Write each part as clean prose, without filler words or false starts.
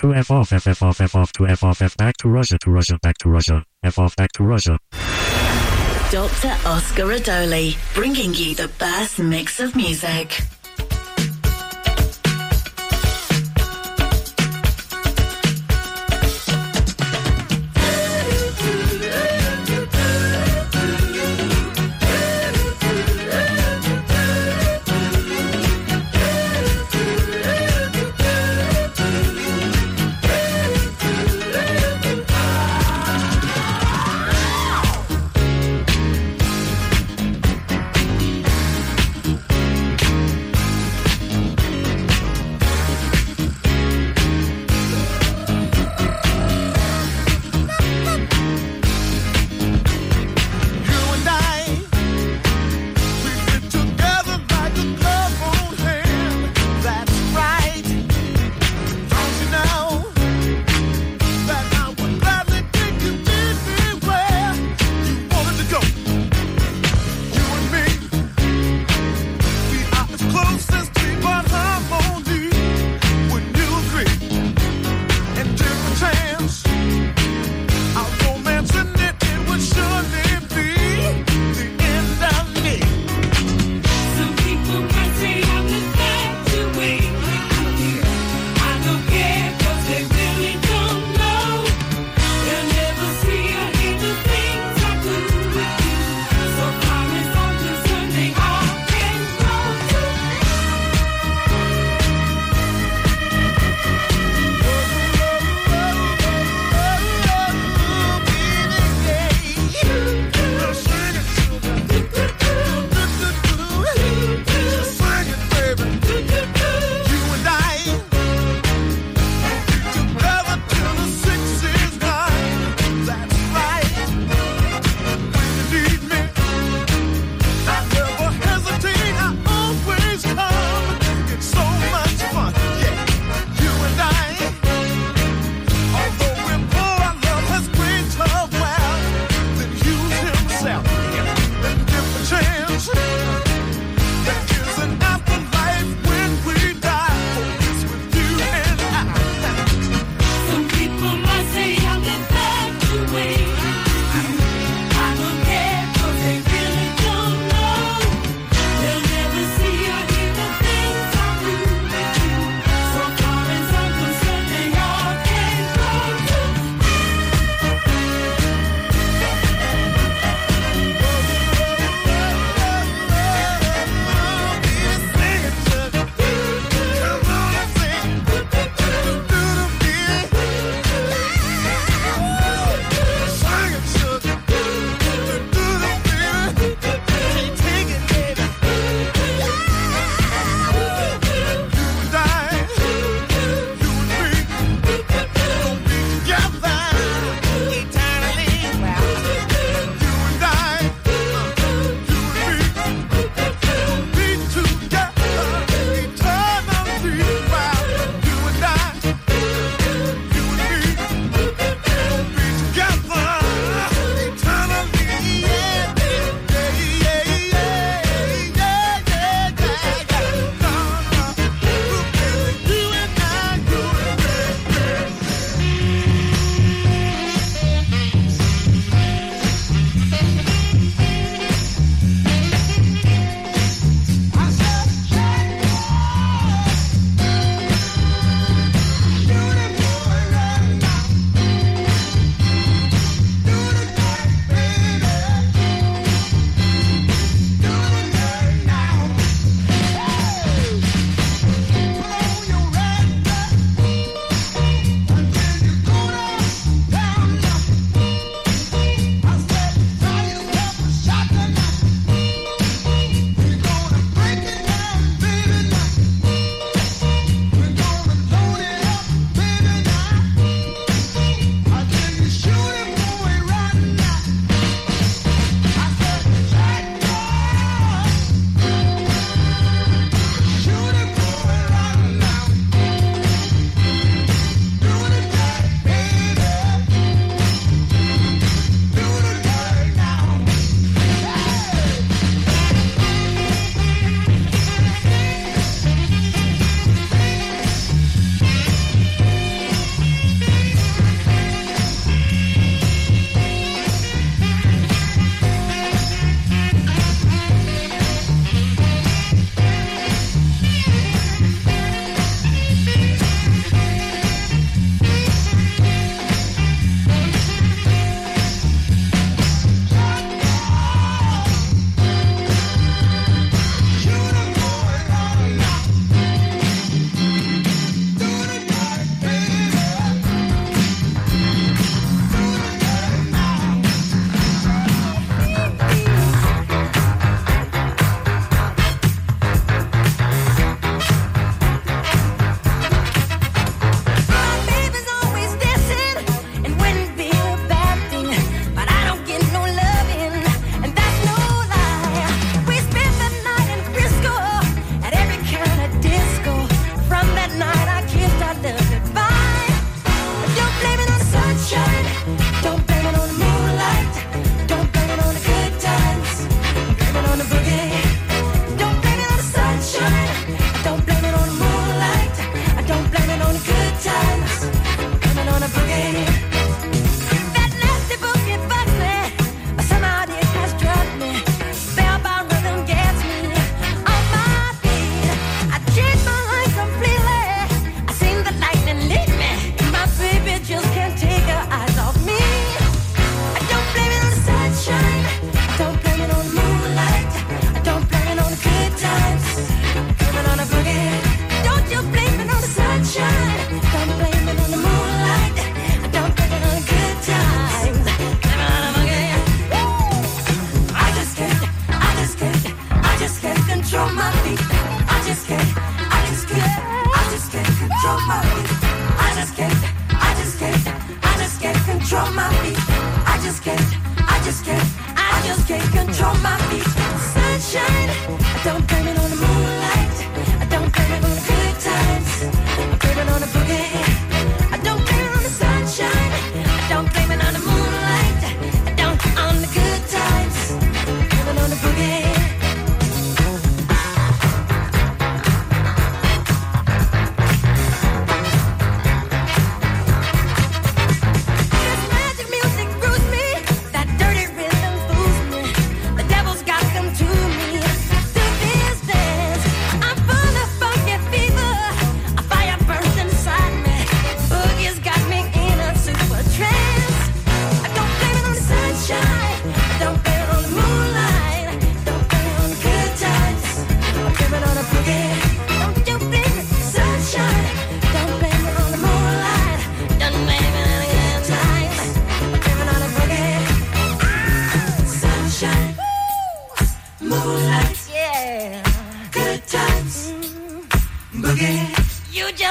to F off, F off, F off to F off, F back to Russia, back to Russia, F off, back to Russia. Dr. Oscar Adoli, bringing you the best mix of music.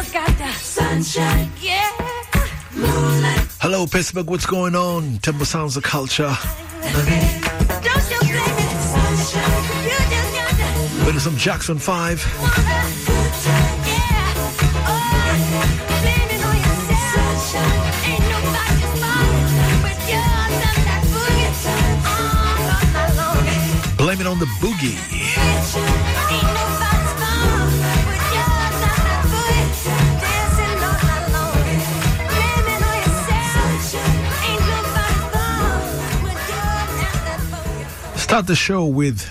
just got the sunshine, yeah. Moonlight. Hello, Pittsburgh, what's going on? Temple Sounds of Culture. Don't you blame it, sunshine. You just got the Bit of some Jackson 5. good time, yeah. Oh, blame it on yourself. Sunshine. Ain't nobody's fault but yours and that boogie. All night long. Blame it on the boogie. Ain't nobody's fault but yours and that boogie. Dancing all night long. Blame it on yourself. Ain't nobody's fault but yours and that boogie. Start the show with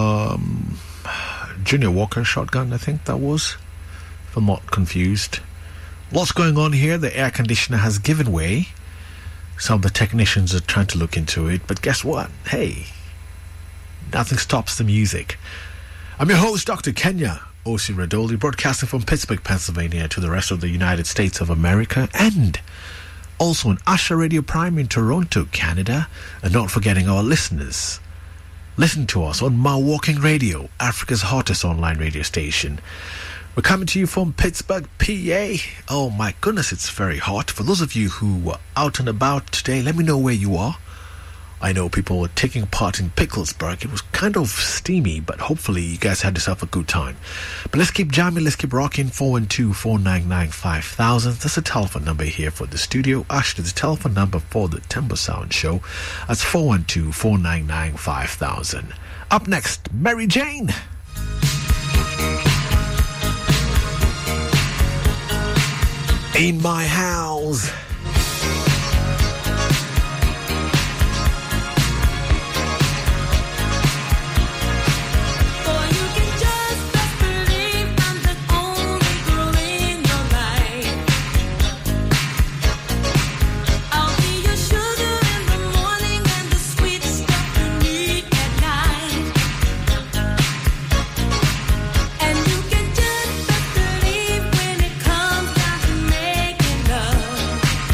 Junior Walker Shotgun, I think that was, if I'm not confused. Lots going on here. The air conditioner has given way. Some of the technicians are trying to look into it, but guess what? Hey, nothing stops the music. I'm your host, Dr. Kenya Osi-Radoli, broadcasting from Pittsburgh, Pennsylvania to the rest of the United States of America, and also on Usher Radio Prime in Toronto, Canada, and not forgetting our listeners. Listen to us on Milwaukee Radio, Africa's hottest online radio station. We're coming to you from Pittsburgh, PA. Oh my goodness, it's very hot. For those of you who were out and about today, let me know where you are. I know people were taking part in Picklesburg. It was kind of steamy, but hopefully you guys had yourself a good time. But let's keep jamming, let's keep rocking. 412-499-5000. That's the telephone number here for the studio. Actually, the telephone number for the Timber Sound Show. That's 412-499-5000. Up next, Mary Jane. In my house. When it comes down to making love,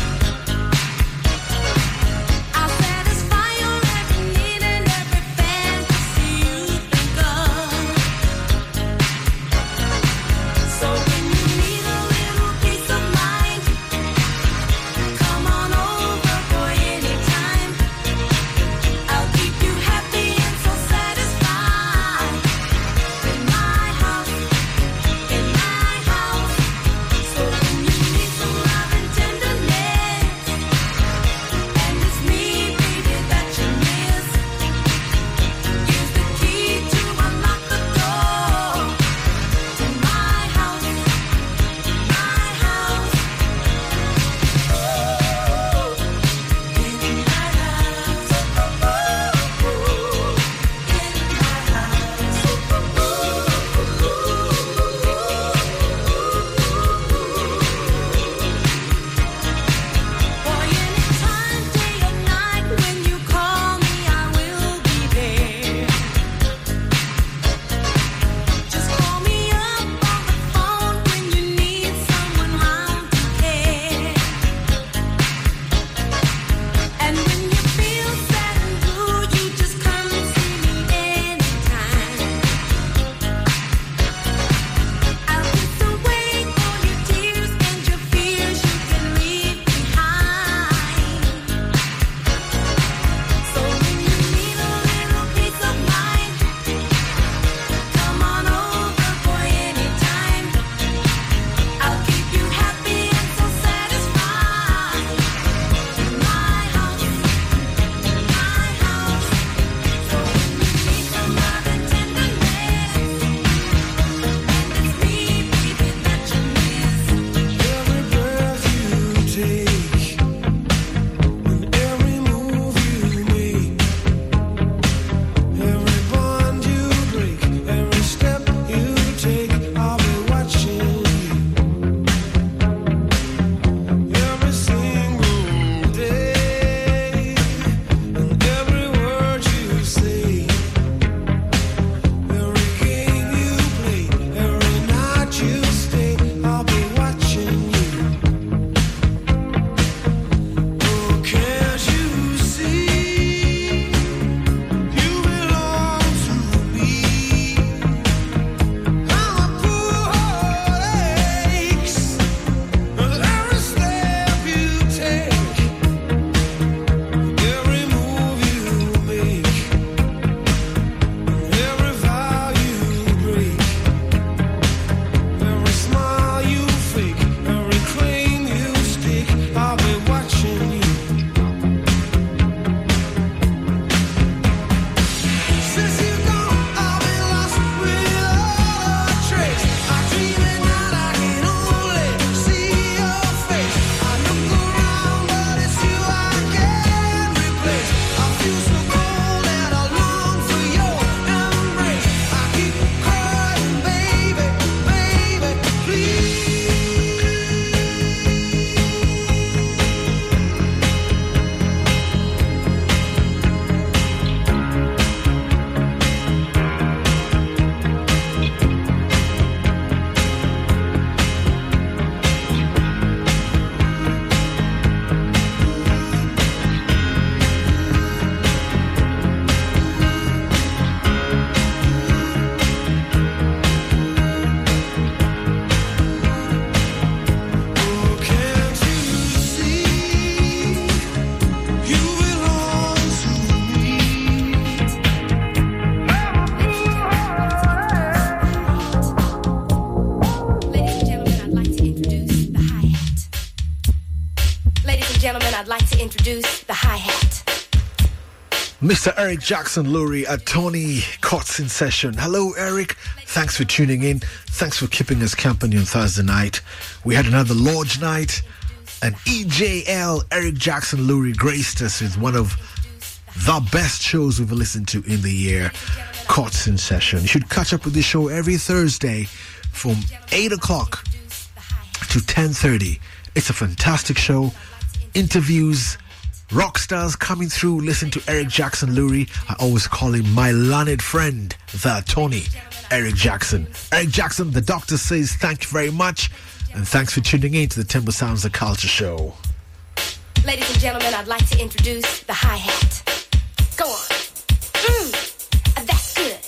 introduce the hi-hat. Mr. Eric Jackson Lurie at Tony Cots in session. Hello, Eric. Thanks for tuning in. Thanks for keeping us company on Thursday night. We had another Lodge night, and EJL Eric Jackson Lurie graced us with one of the best shows we've listened to in the year, Cots in Session. You should catch up with the show every Thursday from 8 o'clock to 10:30. It's a fantastic show. Interviews, rock stars coming through. Listen to Eric Jackson Lurie. I always call him my learned friend, the Tony. Eric Jackson. Eric Jackson, the doctor says thank you very much. And thanks for tuning in to the Timber Sounds of Culture show. Ladies and gentlemen, I'd like to introduce the hi-hat. Go on. That's good.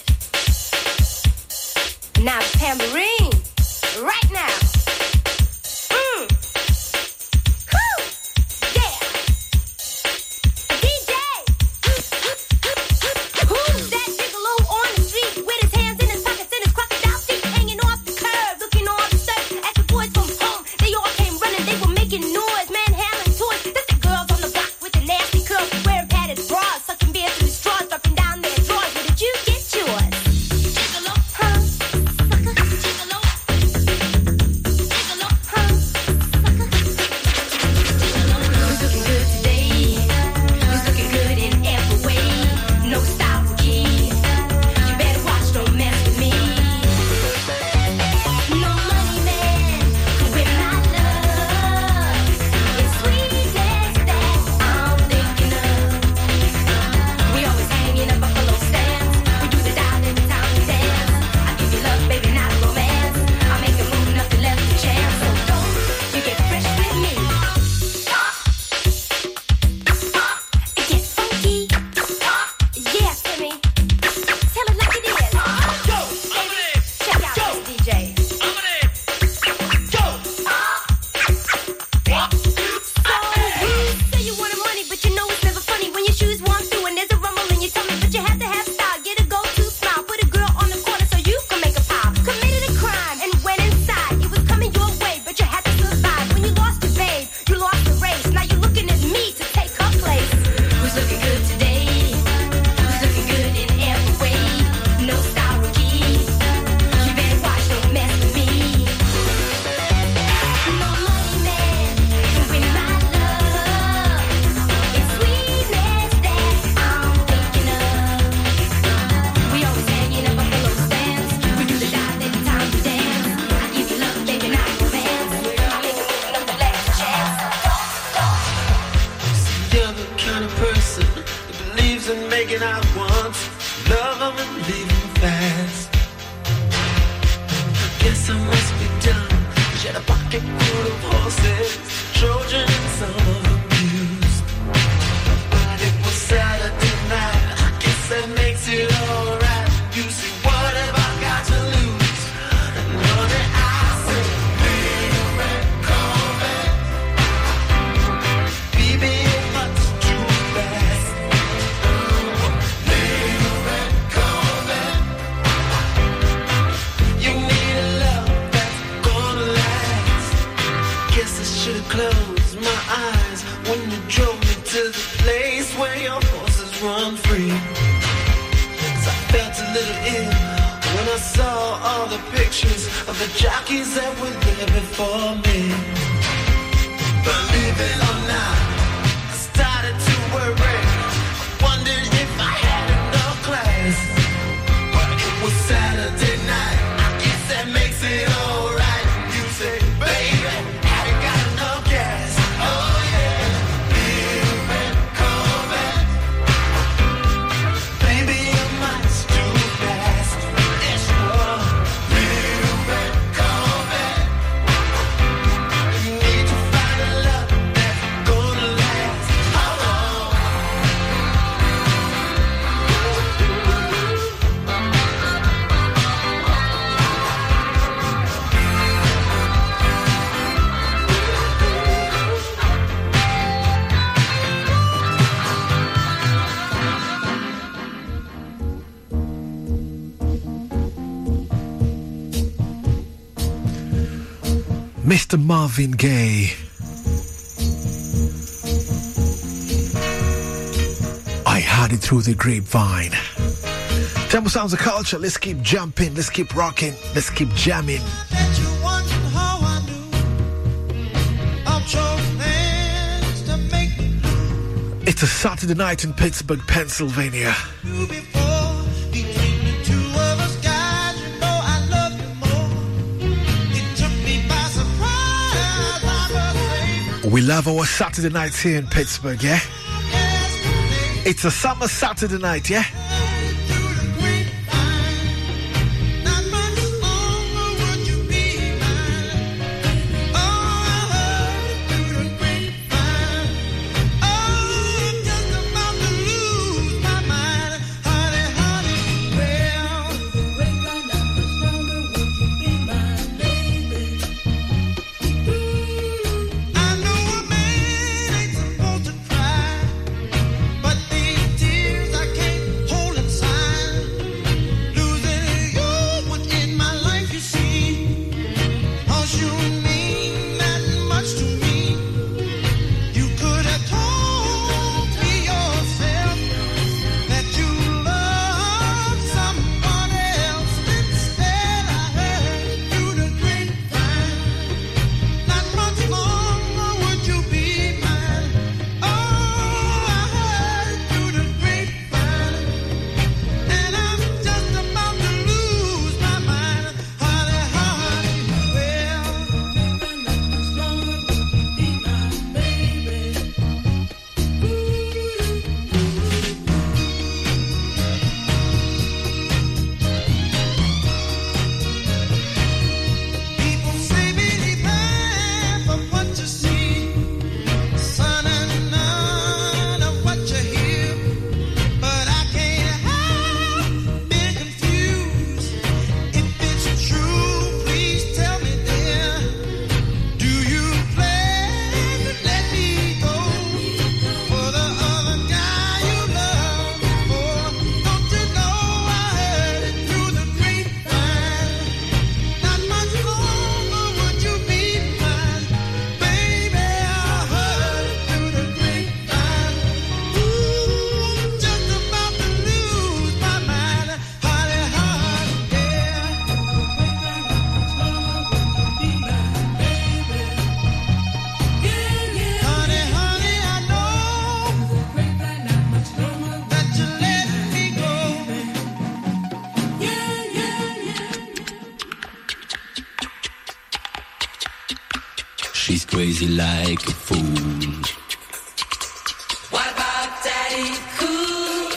Now the tambourine. Right now. Woo! Yeah. DJ. Who's that gigolo on the street with his hands in his pockets and his crocodile feet hanging off the curb, looking all disturbed as the boys from home? They all came running, they were making noise, manhandling toys. That's the girls on the block with the nasty curls, wearing padded bras, sucking beer through straws, dropping down their drawers. Where did you get yours? Gigolo, huh? Sucker, gigolo. Gigolo, huh? Sucker. Who's looking good today? Who's looking good in every way? No style key. You better watch, don't mess with me. No money man, with my love. It's sweetness that I'm thinking of. We always hang in a buffalo stance. We do the dial every time we dance. I give you love, baby, not romance. I make a move, nothing left to chance. So don't you get fresh with me. It gets funky. Yeah, Timmy. Tell it like it is. Baby, check out this DJ. So you say you wanted money, but you know it's never funny when your shoes walk through and there's a rumble in your tummy. But you have to have style, get a go-to smile, put a girl on the corner so you can make a pile. Committed a crime and went inside. It was coming your way, but you had to survive. When you lost your babe, you lost the race. Now you're looking at me to take her place. Who's looking good today? Who's looking good in every way? No style rookie. You better watch, don't mess with me. No money man, with my love. It's sweetness that I'm thinking of. We always hang in a buffalo stance. We do the dive every time we dance. I give you love, baby, not romance. I make a move, nothing left to chance. You're the kind of person that believes in making out once, love them and leave them fast. Guess I must be dumb. She had a pocket full of horses, Trojan and some of them used. But it was Saturday night. I guess that makes it alright. You see, what have I got to lose? And honey, I say, little red Corvette. Baby, it must too fast. Little red Corvette. You need a love that's gonna last. Guess I should've closed my eyes when you drove me to the place where your horses run free. 'Cause I felt a little ill when I saw all the pictures of the jockeys that were there before me. Believe it or not, I started to worry. I wondered if I had enough class. But it was Saturday night. I guess that makes it alright. You say, baby, have you got enough gas? Oh yeah, little red Corvette. Baby, your mind's too fast. It's your little red Corvette. You need to find a love that's gonna last. Oh, Mr. Marvin Gaye. heard it through the grapevine. Temple sounds of culture. Let's keep jumping. Let's keep rocking. Let's keep jamming. That you wondered how I knew of your plans to make me It's a Saturday night in Pittsburgh, Pennsylvania. do before. Between the two of us, guys, you know I love you more. It took me by surprise, I must say. We love our Saturday nights here in Pittsburgh, yeah? Yesterday, It's a summer Saturday night, yeah? through the grapevine, not much longer would you be mine. Oh, I heard it through the grapevine. Oh, I'm just about to lose my mind, honey, honey. Well, I know a man ain't supposed to cry, but these tears I can't hold inside. Losing you was in my life, you see. 'Cause you mean that much to me. You could have told me yourself that you loved someone else. Instead, I heard through the grapevine. Not much longer would you be mine. Oh, I heard through the grapevine, and I'm just about to lose my mind, honey, honey. Well, people say believe half of what you see, son, and none of what you hear. But I can't help being confused. If it's true, please tell me, dear. Do you plan to let me go for the other guy you love before? Don't you know I heard it through the grapevine? Not much longer would you be mine, baby. I heard it through the grapevine. Ooh, I'm just about to lose my mind, honey, honey, honey, honey. I know that you let me go. She's crazy like a fool. What about Daddy Cool?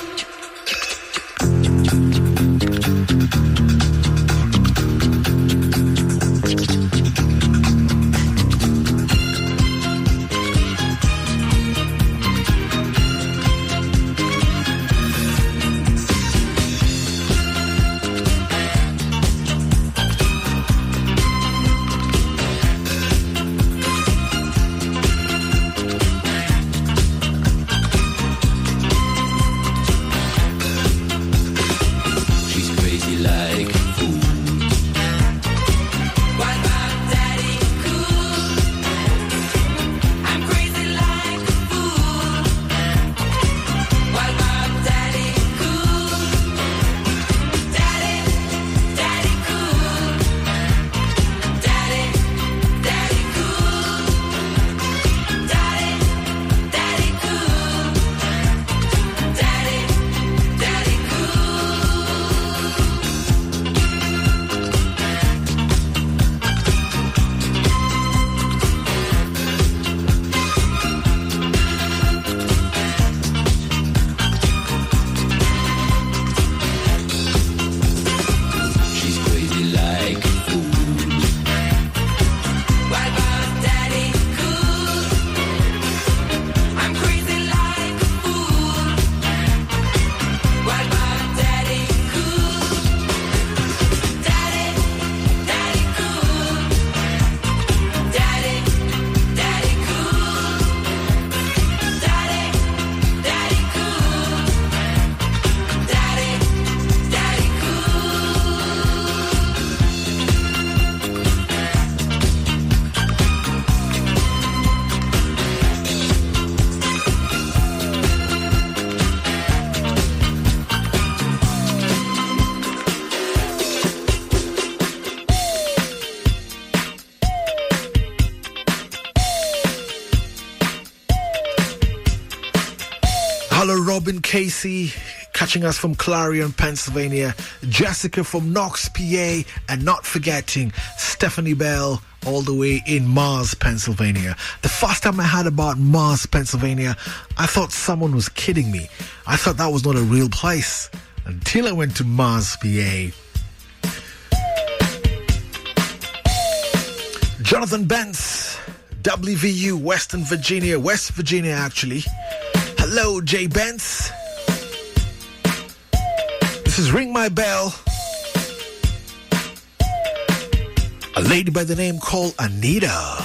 Hello, Robin Casey, catching us from Clarion, Pennsylvania. Jessica from Knox, PA, and not forgetting Stephanie Bell, all the way in Mars, Pennsylvania. The first time I heard about Mars, Pennsylvania, I thought someone was kidding me. I thought that was not a real place until I went to Mars, PA. Jonathan Bentz, WVU, West Virginia actually. Hello, Jay Bentz. This is Ring My Bell. A lady by the name called Anita.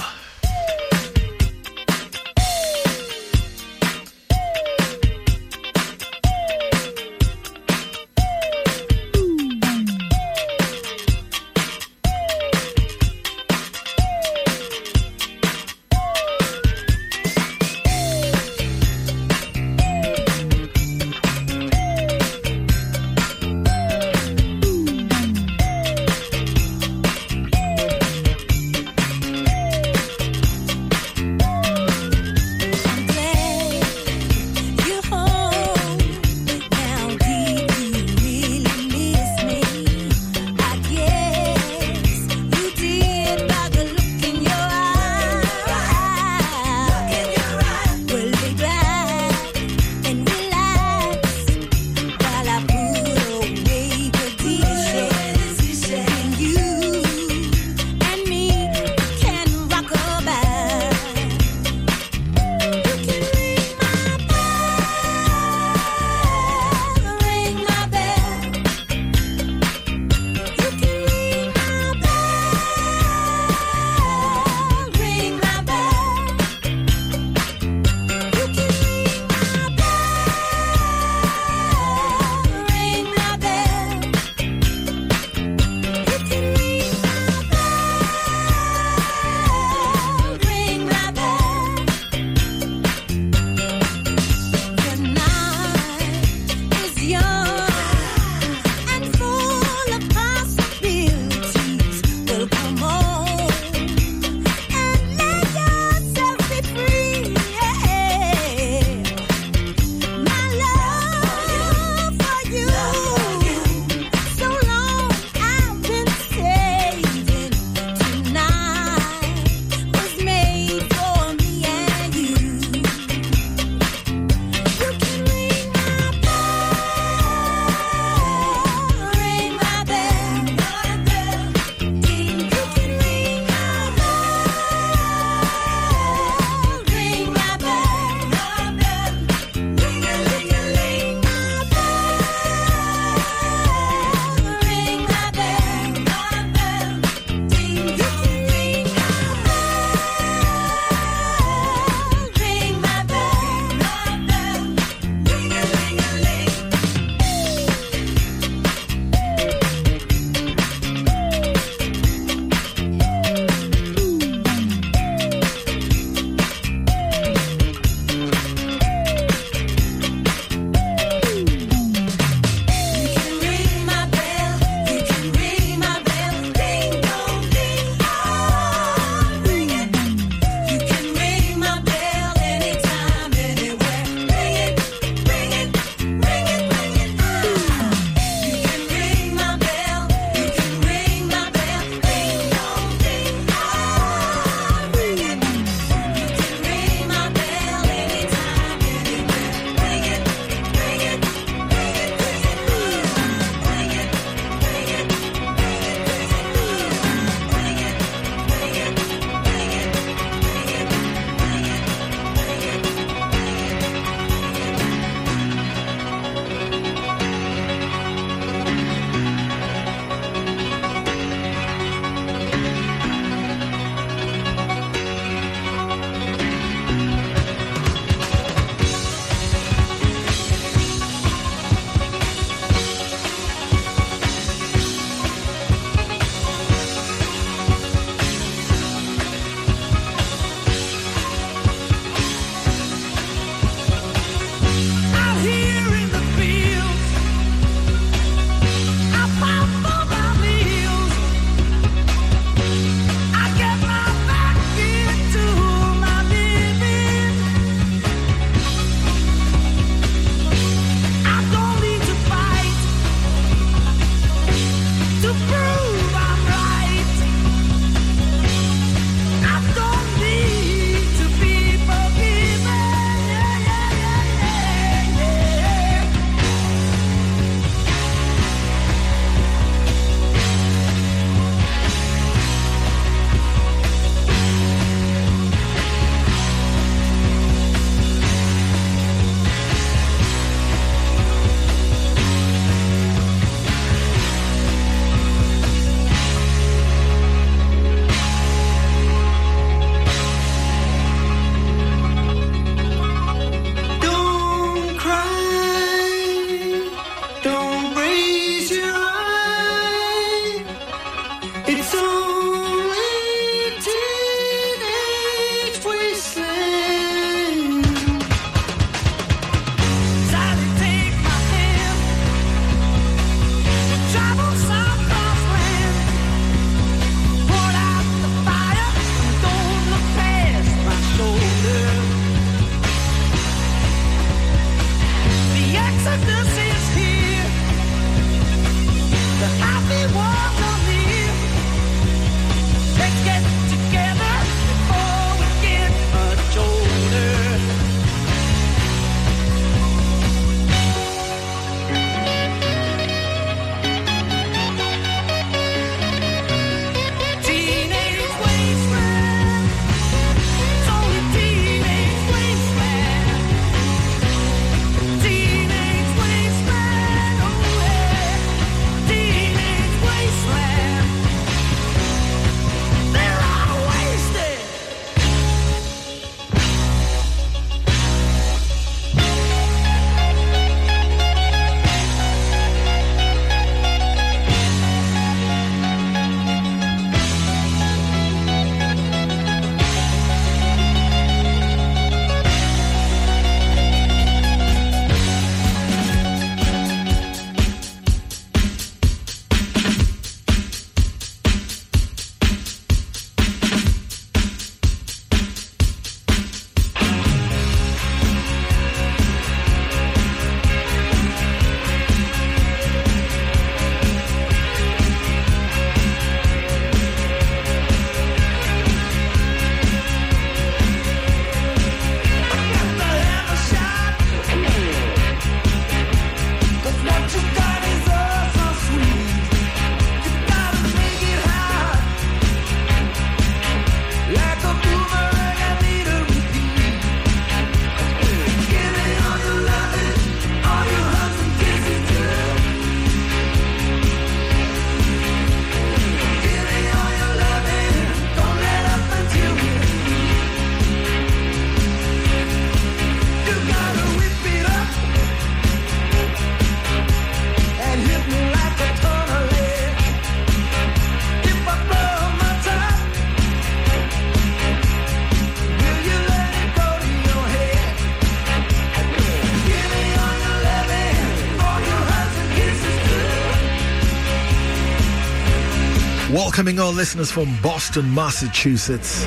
Welcoming all listeners from Boston, Massachusetts.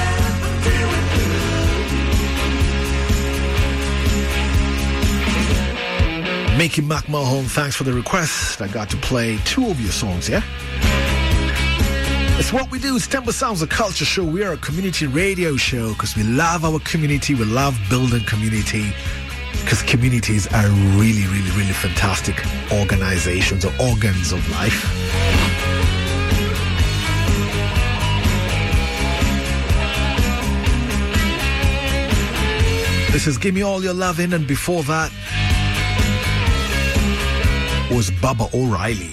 Mickey McMahon, thanks for the request. I got to play 2 of your songs, yeah? It's what we do. It's Temple Sounds, a culture show. We are a community radio show because we love our community. We love building community because communities are really, really, really fantastic organizations or organs of life. This is Give Me All Your Lovin', and before that was Baba O'Reilly.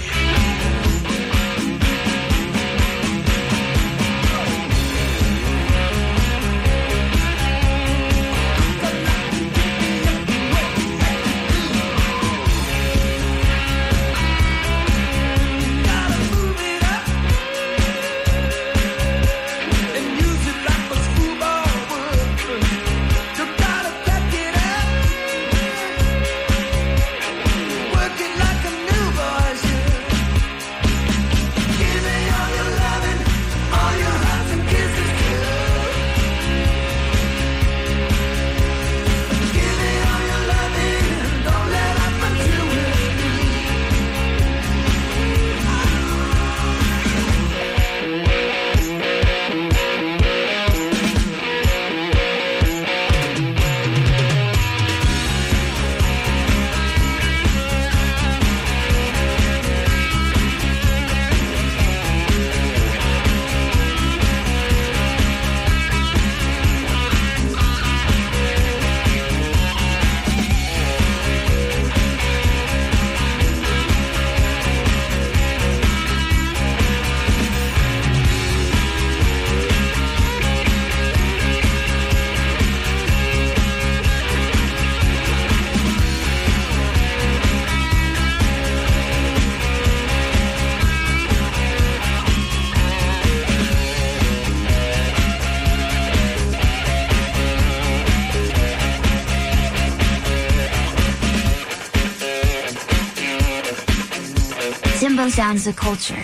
Timbo Sounds, the culture.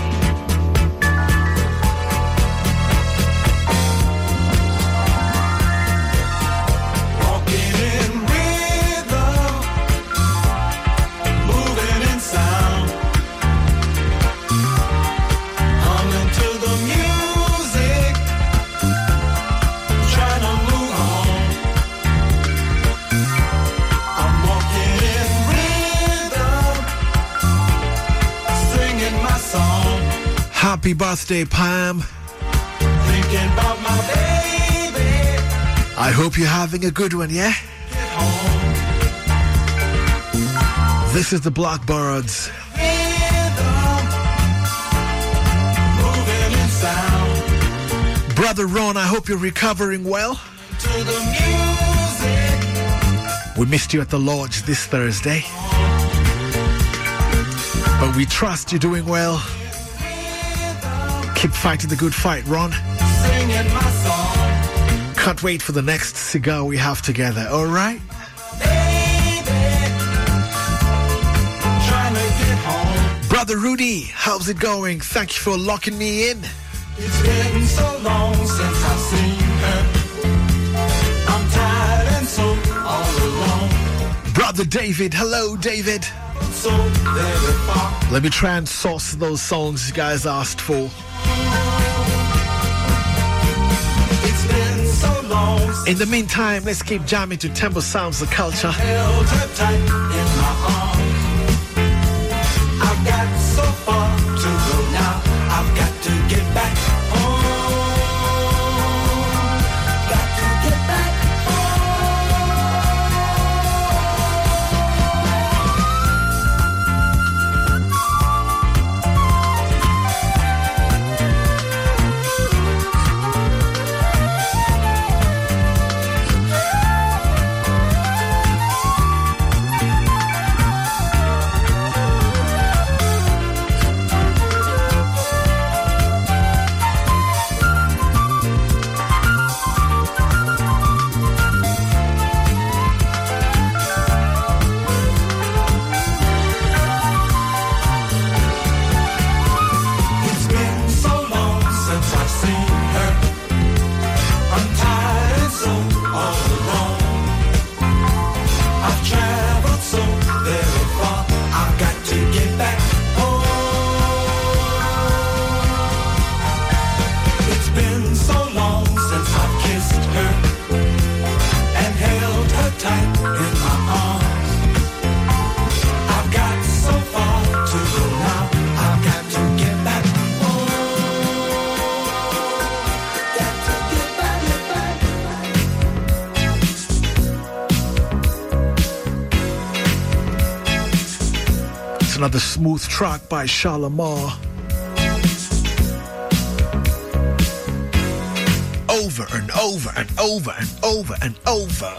Walking in rhythm, moving in sound, humming to the music, trying to move on. I'm walking in rhythm, singing my song, Happy birthday, Pam. thinking about my baby. I hope you're having a good one, yeah? Get home, This is the Blackbirds. rhythm, moving in sound. Brother Ron, I hope you're recovering well. To the music, We missed you at the lodge this Thursday, but we trust you're doing well. Keep fighting the good fight, Ron. singing my song, Can't wait for the next cigar we have together, alright? baby, trying to get home. Brother Rudy, how's it going? Thank you for locking me in. It's been so long since I've seen her. I'm tired and so all alone, Brother David, hello David. so very far. Let me try and source those songs you guys asked for. It's been so long since In the meantime, let's keep jamming to Temple Sounds, the culture. I held her tight in my arms. I've got so far to go now. I've got to get back home. Got to get back home. another smooth track by Shalimar. Over and over and over and over and over.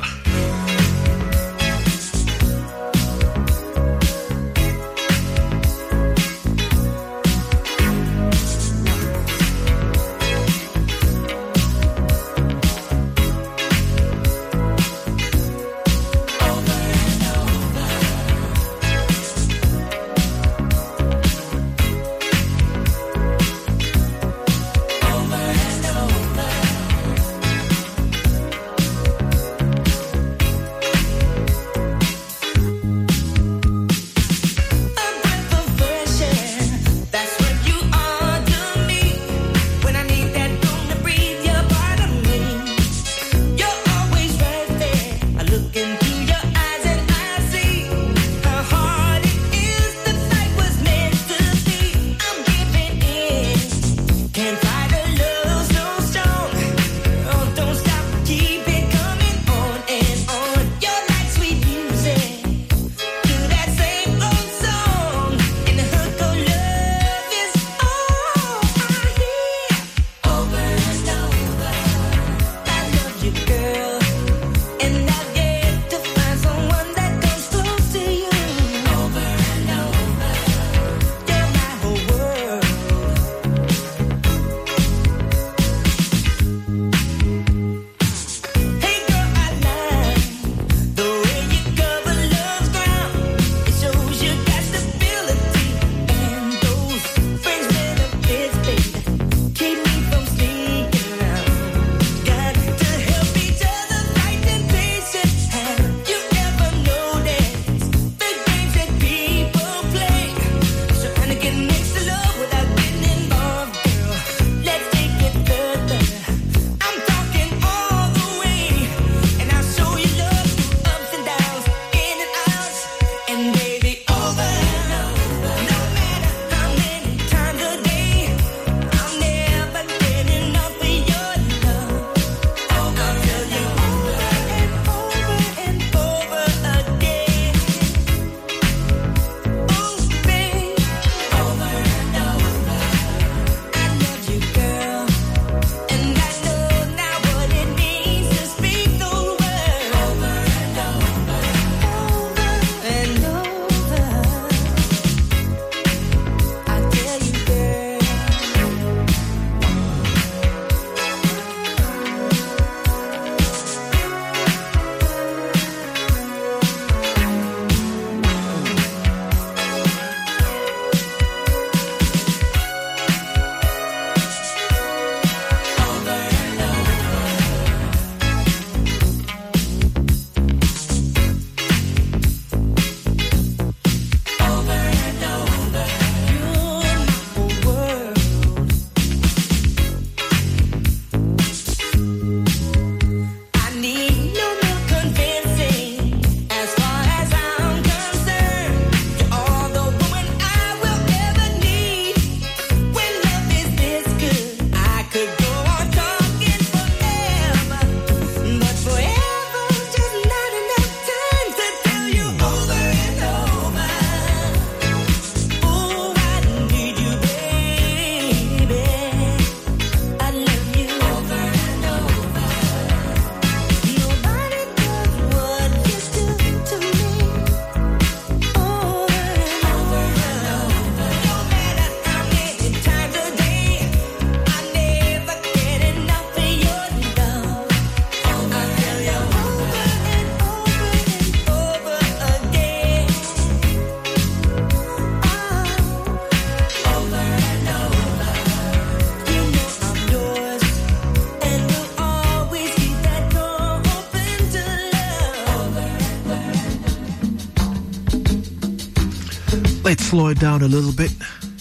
Let's slow it down a little bit.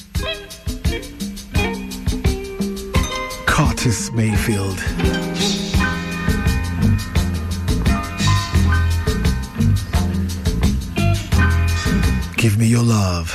Curtis Mayfield. Give me your love.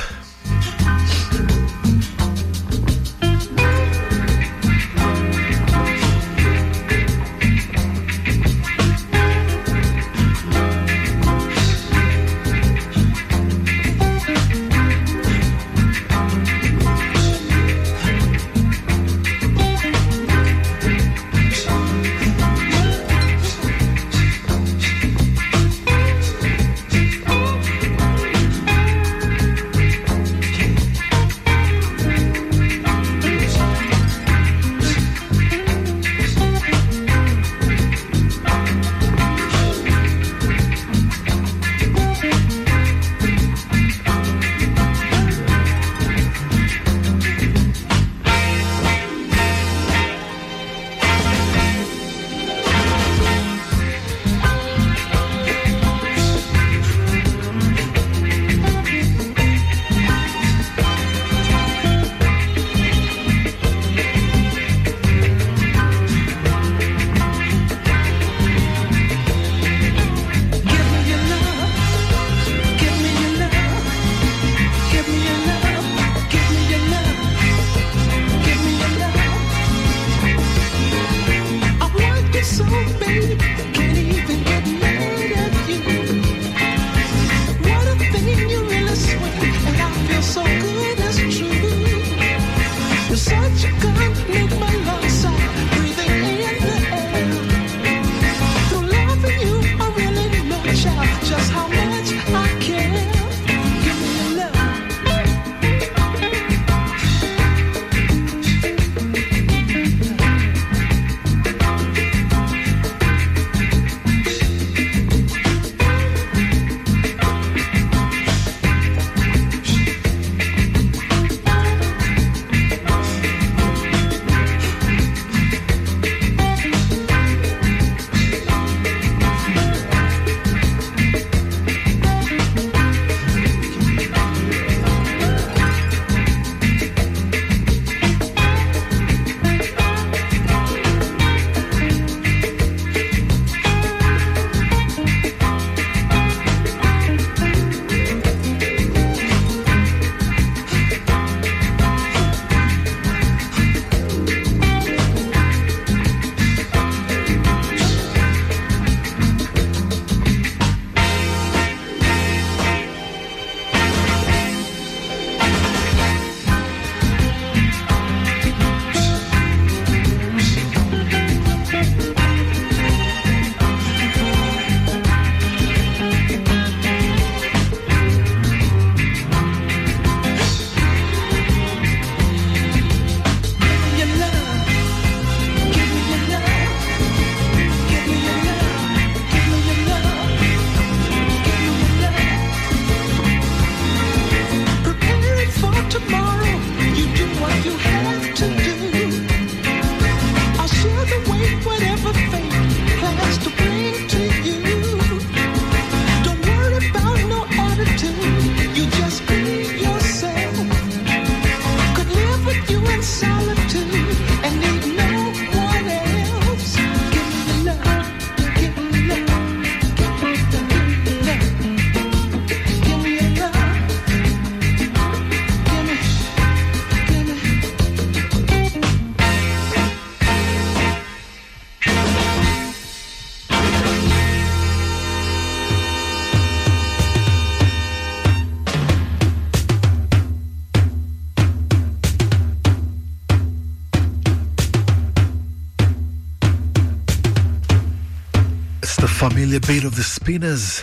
Really a bit of the Spinners.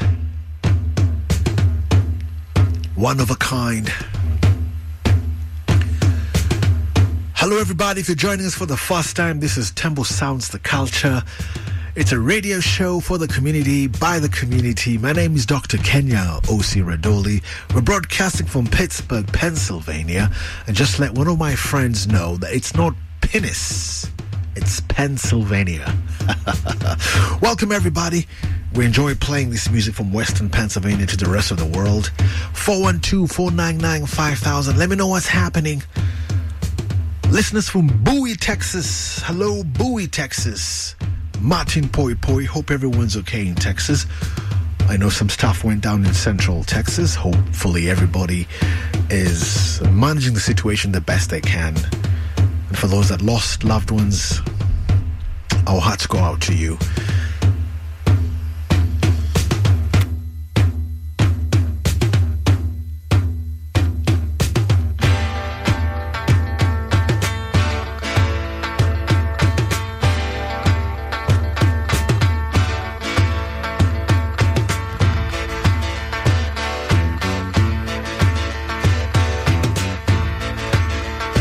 One of a kind. Hello everybody, if you're joining us for the first time, this is Tembo Sounds the Culture. It's a radio show for the community, by the community. My name is Dr. Kenya O.C. Radoli. We're broadcasting from Pittsburgh, Pennsylvania. And just let one of my friends know that it's not Pennis, it's Pennsylvania. Welcome everybody. We enjoy playing this music from Western Pennsylvania to the rest of the world. 412-499-5000. Let me know what's happening. Listeners from Bowie, Texas. Hello, Bowie, Texas. Martin Poi Poi. Hope everyone's okay in Texas. I know some stuff went down in Central Texas. Hopefully everybody is managing the situation the best they can. And for those that lost loved ones, our hearts go out to you.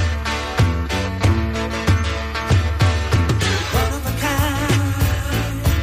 One of a kind.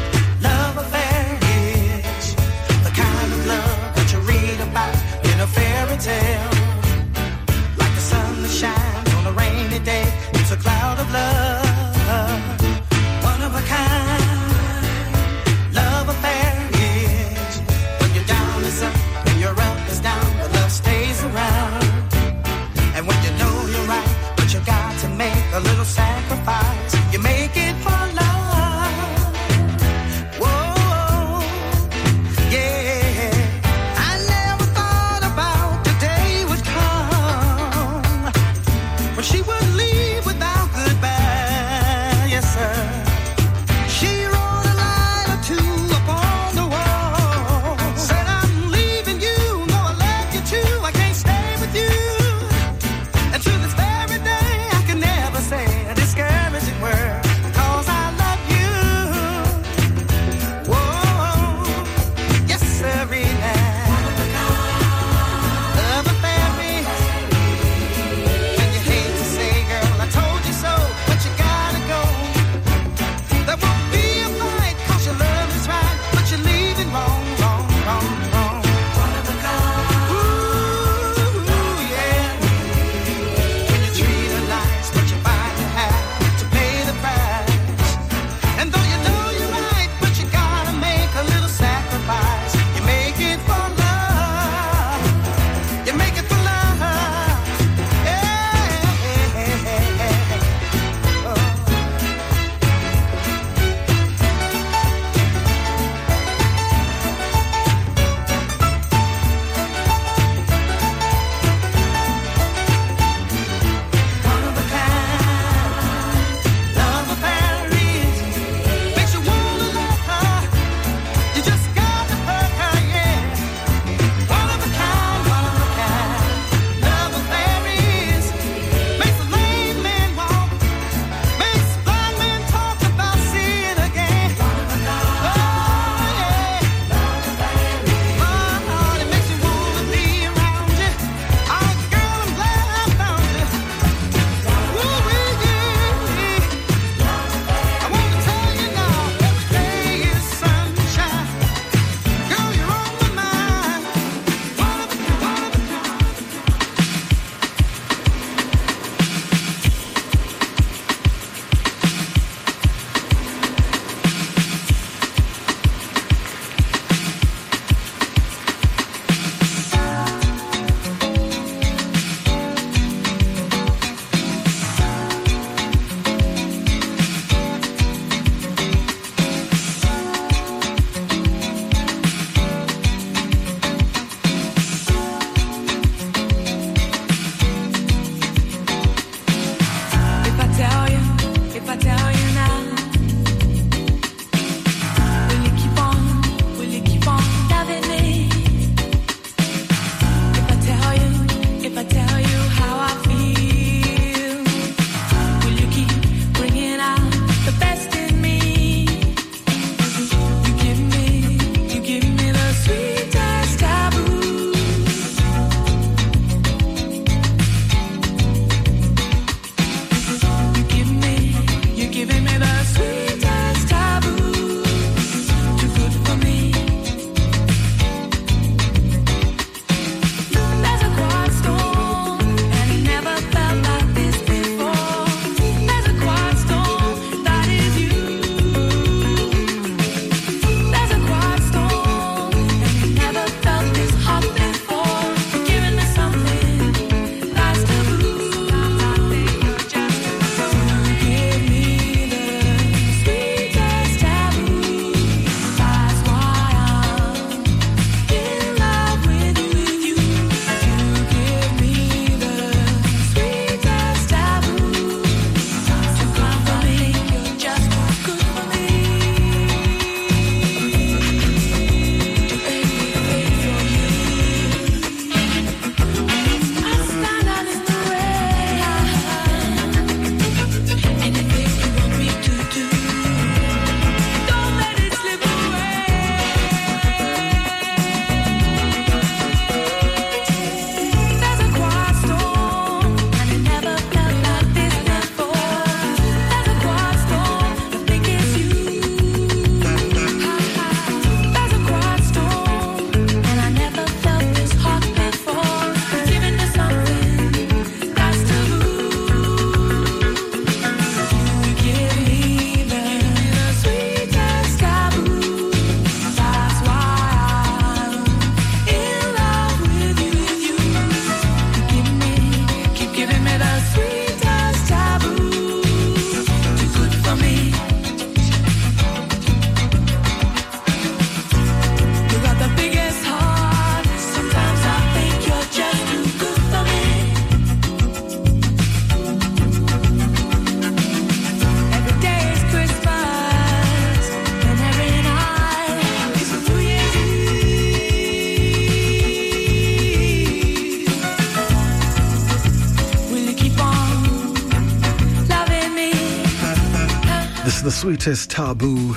the sweetest taboo.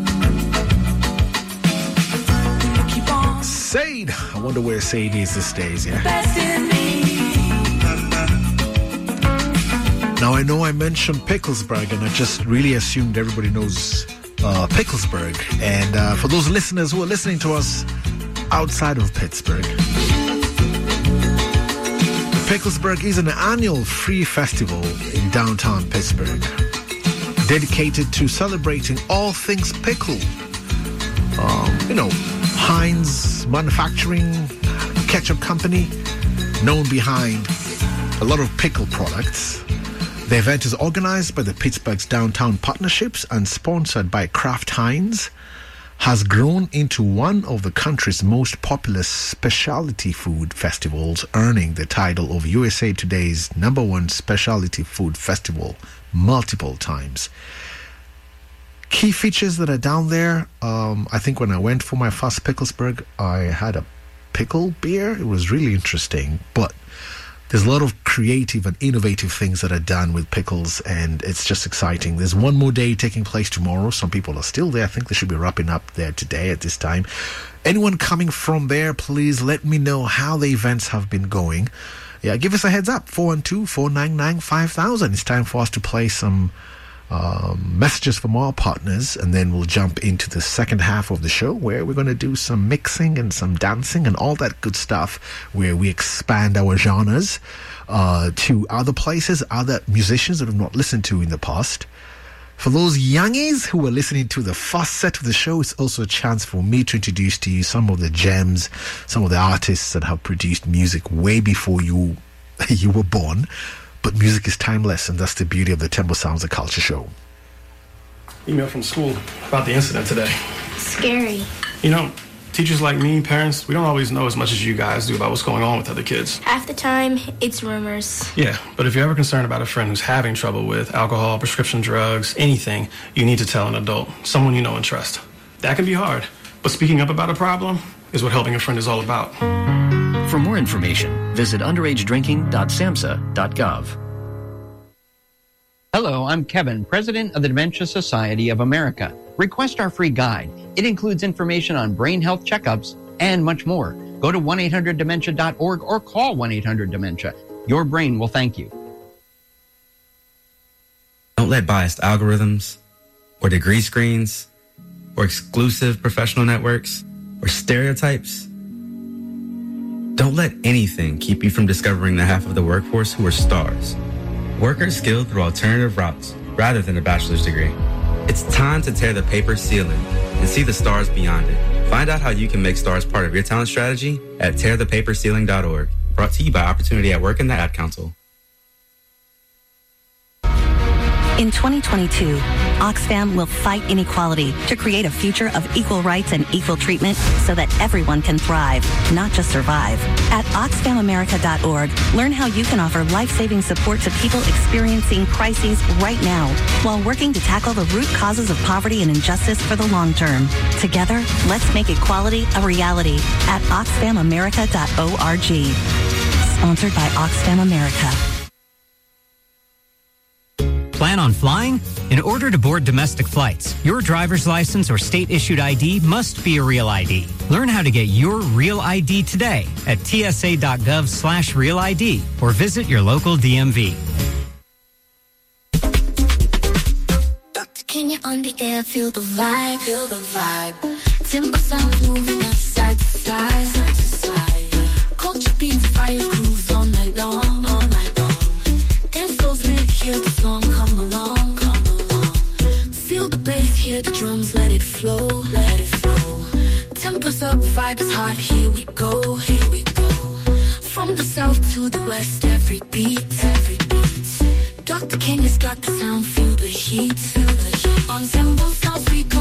Keep on Sade. I wonder where Sade is these days, yeah? best in me. Now, I know I mentioned Picklesburg, and I just really assumed everybody knows Picklesburg. And for those listeners who are listening to us outside of Pittsburgh, Picklesburg is an annual free festival in downtown Pittsburgh, dedicated to celebrating all things pickle. Heinz Manufacturing Ketchup Company, known behind a lot of pickle products. The event is organized by the Pittsburgh's Downtown Partnerships and sponsored by Kraft Heinz, has grown into one of the country's most popular specialty food festivals, earning the title of USA Today's #1 specialty food festival multiple times. Key features that are down there, I think when I went for my first Picklesburg, I had a pickle beer. It was really interesting, but there's a lot of creative and innovative things that are done with pickles, and it's just exciting. There's one more day taking place tomorrow. Some people are still there. I think they should be wrapping up there today at this time. Anyone coming from there, please let me know how the events have been going. Yeah, give us a heads up. 412-499-5000. It's time for us to play some messages from our partners, and then we'll jump into the second half of the show where we're going to do some mixing and some dancing and all that good stuff, where we expand our genres to other places, other musicians that we've not listened to in the past. For those youngies who are listening to the first set of the show, it's also a chance for me to introduce to you some of the gems, some of the artists that have produced music way before you were born. But music is timeless, and that's the beauty of the Temple Sounds of Culture show. Email from school about the incident today. Scary. Teachers like me, parents, we don't always know as much as you guys do about what's going on with other kids. Half the time, it's rumors. Yeah, but if you're ever concerned about a friend who's having trouble with alcohol, prescription drugs, anything, you need to tell an adult, someone you know and trust. That can be hard, but speaking up about a problem is what helping a friend is all about. For more information, visit underagedrinking.samhsa.gov. Hello, I'm Kevin, President of the Dementia Society of America. Request our free guide. It includes information on brain health checkups and much more. Go to 1-800-DEMENTIA.org or call 1-800-DEMENTIA. Your brain will thank you. Don't let biased algorithms or degree screens or exclusive professional networks or stereotypes. Don't let anything keep you from discovering the half of the workforce who are stars. Workers skilled through alternative routes rather than a bachelor's degree. It's time to tear the paper ceiling and see the stars beyond it. Find out how you can make stars part of your talent strategy at tearthepaperceiling.org. Brought to you by Opportunity at Work and the Ad Council. In 2022, Oxfam will fight inequality to create a future of equal rights and equal treatment so that everyone can thrive, not just survive. At OxfamAmerica.org, learn how you can offer life-saving support to people experiencing crises right now while working to tackle the root causes of poverty and injustice for the long term. Together, let's make equality a reality at OxfamAmerica.org. Sponsored by Oxfam America. Plan on flying? In order to board domestic flights, your driver's license or state-issued ID must be a real ID. Learn how to get your real ID today at tsa.gov/real ID or visit your local DMV. Can you on the air feel the vibe? Feel the vibe. Timber sounds moving us side to side, side to side. Culture beats, fire grooves all night long, all night long. Dance floors lit, hear the song, come along, come along. Feel the bass, hear the drums, let it flow, let it flow. Tempers up, vibes hot, here we go, here we go. From the south to the west, every beat, every beat. Dr. Kenya's got the sound, feel the heat, feel the heat. On Temple Sounds we